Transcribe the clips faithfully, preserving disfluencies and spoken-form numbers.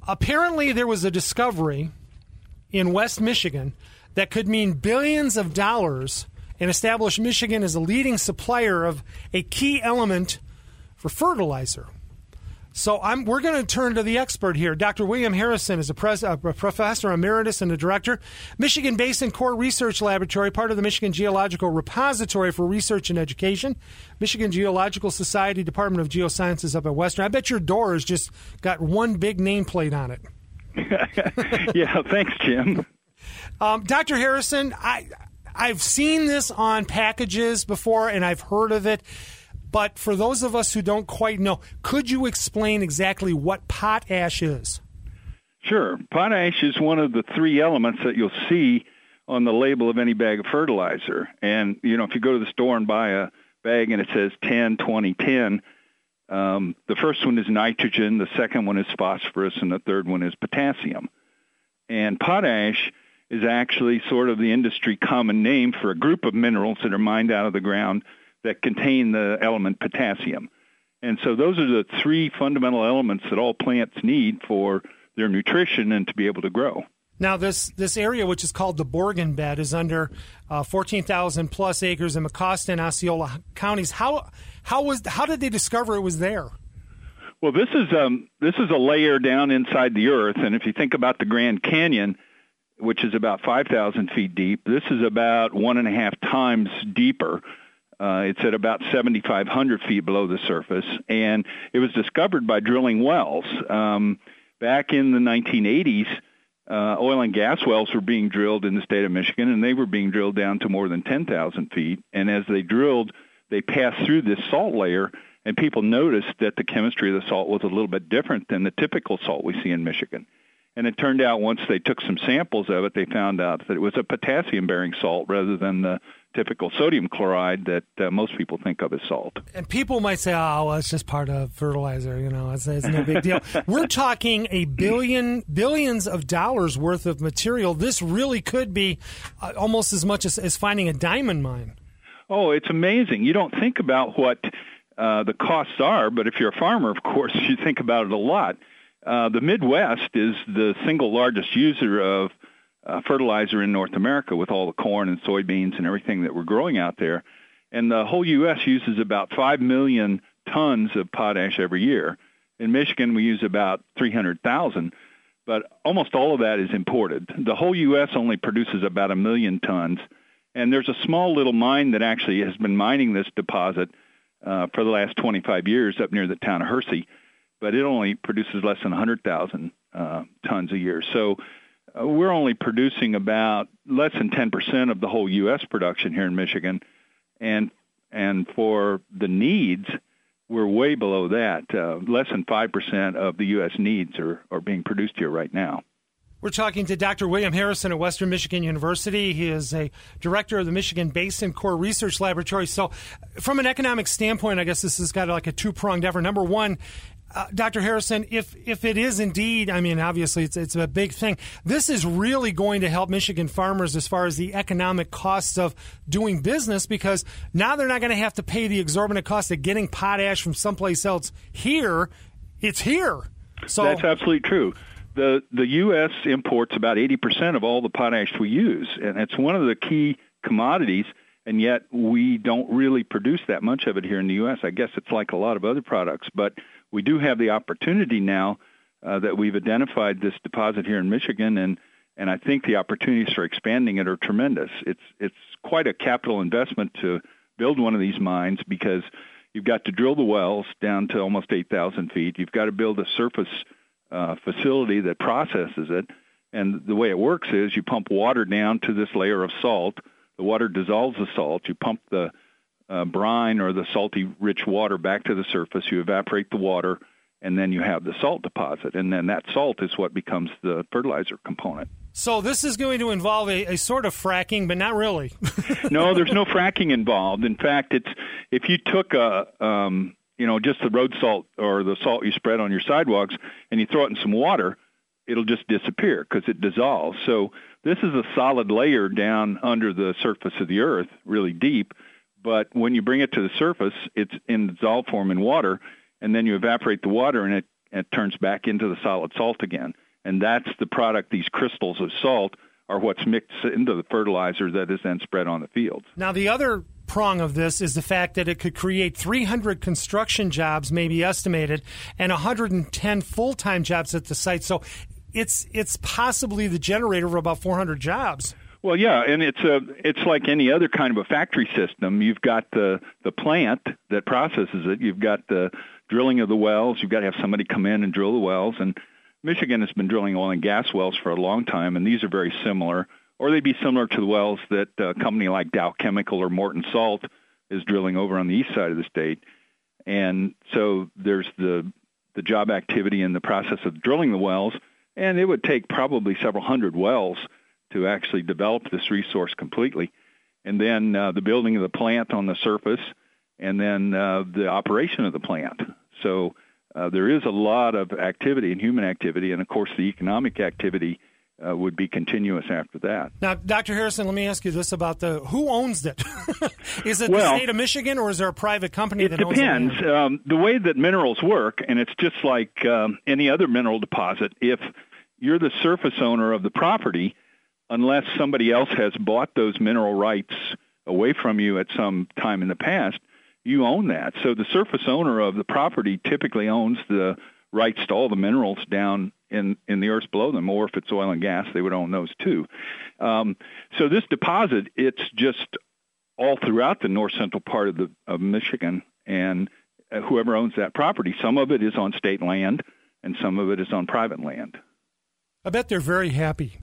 apparently there was a discovery in West Michigan that could mean billions of dollars and establish Michigan as a leading supplier of a key element for fertilizer. So I'm, we're going to turn to the expert here. Doctor William Harrison is a, pres, a professor emeritus and a director, Michigan Basin Core Research Laboratory, part of the Michigan Geological Repository for Research and Education, Michigan Geological Society, Department of Geosciences up at Western. I bet your door has just got one big nameplate on it. Yeah, thanks, Jim. Um, Doctor Harrison, I, I've seen this on packages before, and I've heard of it. But for those of us who don't quite know, could you explain exactly what potash is? Sure. Potash is one of the three elements that you'll see on the label of any bag of fertilizer. And, you know, if you go to the store and buy a bag and it says ten, twenty, ten, um, the first one is nitrogen, the second one is phosphorus, and the third one is potassium. And potash is actually sort of the industry common name for a group of minerals that are mined out of the ground that contain the element potassium. And so those are the three fundamental elements that all plants need for their nutrition and to be able to grow. Now, this, this area, which is called the Borgen Bed, is under uh, fourteen thousand plus acres in Mecosta and Osceola counties. How how was how did they discover it was there? Well, this is um this is a layer down inside the earth, and if you think about the Grand Canyon, which is about five thousand feet deep, this is about one and a half times deeper. Uh, it's at about seventy-five hundred feet below the surface, and it was discovered by drilling wells. Um, back in the nineteen eighties, uh, oil and gas wells were being drilled in the state of Michigan, and they were being drilled down to more than ten thousand feet. And as they drilled, they passed through this salt layer, and people noticed that the chemistry of the salt was a little bit different than the typical salt we see in Michigan. And it turned out once they took some samples of it, they found out that it was a potassium-bearing salt rather than the typical sodium chloride that uh, most people think of as salt. And people might say, oh, well, it's just part of fertilizer, you know, it's, it's no big deal. We're talking a billion, billions of dollars worth of material. This really could be uh, almost as much as, as finding a diamond mine. Oh, it's amazing. You don't think about what uh, the costs are, but if you're a farmer, of course, you think about it a lot. Uh, the Midwest is the single largest user of uh, fertilizer in North America with all the corn and soybeans and everything that we're growing out there. And the whole U S uses about five million tons of potash every year. In Michigan, we use about three hundred thousand, but almost all of that is imported. The whole U S only produces about a million tons. And there's a small little mine that actually has been mining this deposit uh, for the last twenty-five years up near the town of Hersey. But it only produces less than one hundred thousand uh, tons a year. So uh, we're only producing about less than ten percent of the whole U S production here in Michigan. And and for the needs, we're way below that. Uh, less than five percent of the U S needs are, are being produced here right now. We're talking to Doctor William Harrison at Western Michigan University. He is a director of the Michigan Basin Core Research Laboratory. So from an economic standpoint, I guess this has got like a two-pronged effort. Number one, Uh, Doctor Harrison, if if it is indeed, I mean, obviously it's it's a big thing. This is really going to help Michigan farmers as far as the economic costs of doing business, because now they're not going to have to pay the exorbitant cost of getting potash from someplace else. Here, it's here. So that's absolutely true. The the U S imports about eighty percent of all the potash we use, and it's one of the key commodities. And yet we don't really produce that much of it here in the U S. I guess it's like a lot of other products, but we do have the opportunity now uh, that we've identified this deposit here in Michigan, and, and I think the opportunities for expanding it are tremendous. It's it's quite a capital investment to build one of these mines, because you've got to drill the wells down to almost eight thousand feet. You've got to build a surface uh, facility that processes it, and the way it works is you pump water down to this layer of salt. The water dissolves the salt. You pump the uh, brine or the salty, rich water back to the surface. You evaporate the water, and then you have the salt deposit. And then that salt is what becomes the fertilizer component. So this is going to involve a, a sort of fracking, but not really. No, there's no fracking involved. In fact, it's if you took a, um, you know, just the road salt or the salt you spread on your sidewalks and you throw it in some water, it'll just disappear because it dissolves. So this is a solid layer down under the surface of the earth, really deep. But when you bring it to the surface, it's in dissolved form in water, and then you evaporate the water, and it it turns back into the solid salt again. And that's the product. These crystals of salt are what's mixed into the fertilizer that is then spread on the fields. Now, the other prong of this is the fact that it could create three hundred construction jobs, maybe estimated, and one hundred ten full-time jobs at the site. So it's it's possibly the generator of about four hundred jobs. Well, yeah, and it's a it's like any other kind of a factory system. You've got the the plant that processes it. You've got the drilling of the wells. You've got to have somebody come in and drill the wells. And Michigan has been drilling oil and gas wells for a long time, and these are very similar, or they'd be similar to the wells that a company like Dow Chemical or Morton Salt is drilling over on the east side of the state. And so there's the the job activity in the process of drilling the wells, and it would take probably several hundred wells to actually develop this resource completely. And then uh, the building of the plant on the surface, and then uh, the operation of the plant. So uh, there is a lot of activity and human activity, and of course the economic activity uh, would be continuous after that. Now, Doctor Harrison, let me ask you this about the, who owns it? Is it well, the state of Michigan, or is there a private company that owns it? It depends. Um, the way that minerals work, and it's just like um, any other mineral deposit, if you're the surface owner of the property, unless somebody else has bought those mineral rights away from you at some time in the past, you own that. So the surface owner of the property typically owns the rights to all the minerals down in, in the earth below them, or if it's oil and gas, they would own those too. Um, so this deposit, it's just all throughout the north central part of, the, of Michigan, and uh, whoever owns that property, some of it is on state land, and some of it is on private land. I bet they're very happy.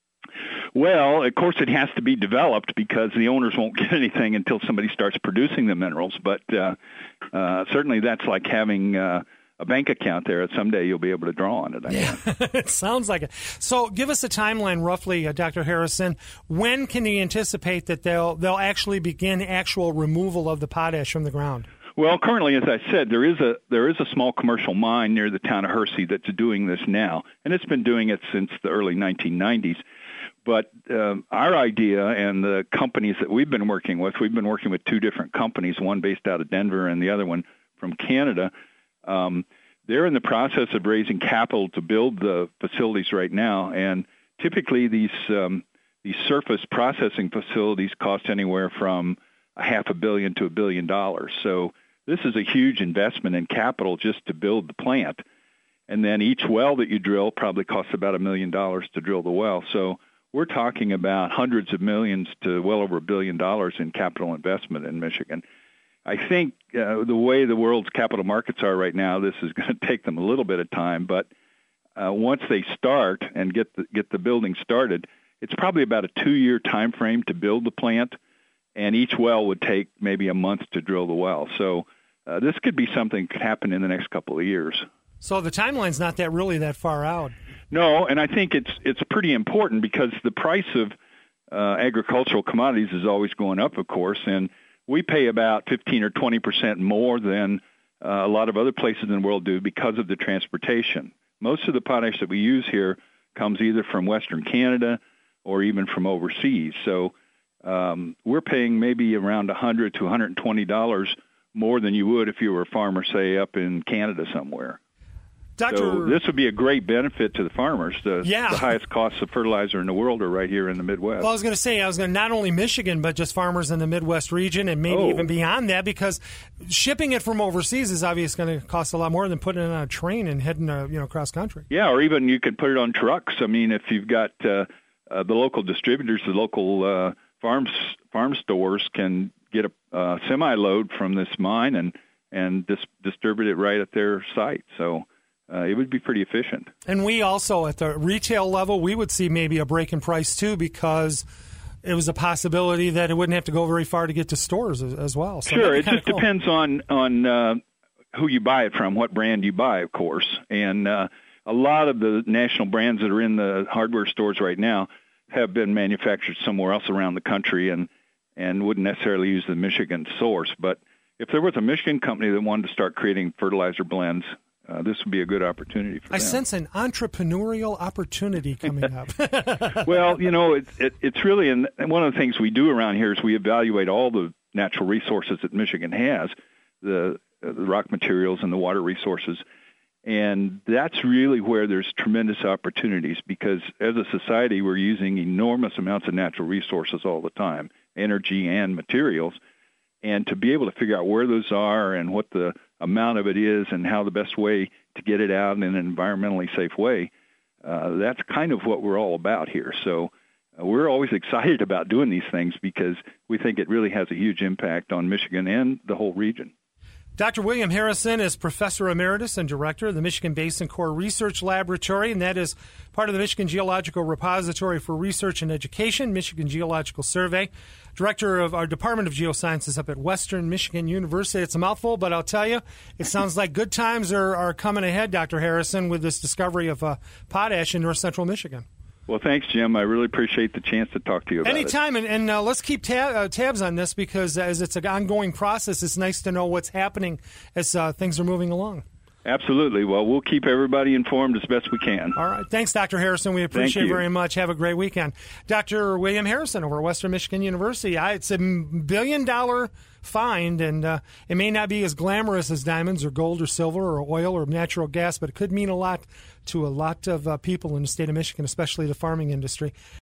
Well, of course, it has to be developed because the owners won't get anything until somebody starts producing the minerals. But uh, uh, certainly that's like having uh, a bank account there. Someday you'll be able to draw on it. I yeah, it sounds like it. So give us a timeline roughly, uh, Doctor Harrison. When can you anticipate that they'll, they'll actually begin actual removal of the potash from the ground? Well, currently, as I said, there is a there is a small commercial mine near the town of Hersey that's doing this now, and it's been doing it since the early nineteen nineties. But um, our idea and the companies that we've been working with, we've been working with two different companies, one based out of Denver and the other one from Canada. Um, they're in the process of raising capital to build the facilities right now, and typically these um, these surface processing facilities cost anywhere from a half a billion to a billion dollars. So this is a huge investment in capital just to build the plant. And then each well that you drill probably costs about a million dollars to drill the well. So we're talking about hundreds of millions to well over a billion dollars in capital investment in Michigan. I think uh, the way the world's capital markets are right now, this is going to take them a little bit of time. But uh, once they start and get the, get the building started, it's probably about a two-year time frame to build the plant, and each well would take maybe a month to drill the well. So uh, this could be something that could happen in the next couple of years. So the timeline's not that really that far out. No, and I think it's it's pretty important because the price of uh, agricultural commodities is always going up, of course, and we pay about fifteen or twenty percent more than uh, a lot of other places in the world do because of the transportation. Most of the potash that we use here comes either from Western Canada or even from overseas. So um, we're paying maybe around one hundred to one hundred twenty dollars more than you would if you were a farmer, say, up in Canada somewhere. Doctor So this would be a great benefit to the farmers. The, yeah. the highest costs of fertilizer in the world are right here in the Midwest. Well, I was going to say, I was going to not only Michigan, but just farmers in the Midwest region and maybe oh. even beyond that, because shipping it from overseas is obviously going to cost a lot more than putting it on a train and heading uh, you know, cross country. Yeah, or even you could put it on trucks. I mean, if you've got uh, uh, the local distributors, the local uh, farms, farm stores can get a uh, semi-load from this mine and, and dis- distribute it right at their site. So Uh, it would be pretty efficient. And we also, at the retail level, we would see maybe a break in price, too, because it was a possibility that it wouldn't have to go very far to get to stores as, as well. So sure, it just cool. depends on, on uh, who you buy it from, what brand you buy, of course. And uh, a lot of the national brands that are in the hardware stores right now have been manufactured somewhere else around the country and, and wouldn't necessarily use the Michigan source. But if there was a Michigan company that wanted to start creating fertilizer blends, Uh, this would be a good opportunity for I them. sense an entrepreneurial opportunity coming up. Well, you know, it, it, it's really, and one of the things we do around here is we evaluate all the natural resources that Michigan has, the, uh, the rock materials and the water resources, And that's really where there's tremendous opportunities, because as a society, we're using enormous amounts of natural resources all the time, energy and materials. And to be able to figure out where those are and what the amount of it is and how the best way to get it out in an environmentally safe way, uh, that's kind of what we're all about here. So uh, we're always excited about doing these things because we think it really has a huge impact on Michigan and the whole region. Doctor William Harrison is Professor Emeritus and Director of the Michigan Basin Core Research Laboratory, and that is part of the Michigan Geological Repository for Research and Education, Michigan Geological Survey, Director of our Department of Geosciences up at Western Michigan University. It's a mouthful, but I'll tell you, it sounds like good times are, are coming ahead, Doctor Harrison, with this discovery of uh, potash in north central Michigan. Well, thanks, Jim. I really appreciate the chance to talk to you about Anytime, it. Anytime, and, and uh, let's keep tab, uh, tabs on this, because as it's an ongoing process, it's nice to know what's happening as uh, things are moving along. Absolutely. Well, we'll keep everybody informed as best we can. All right. Thanks, Doctor Harrison. We appreciate it very much. Have a great weekend. Doctor William Harrison over at Western Michigan University. I, it's a billion-dollar find, and uh, it may not be as glamorous as diamonds or gold or silver or oil or natural gas, but it could mean a lot to a lot of uh, people in the state of Michigan, especially the farming industry.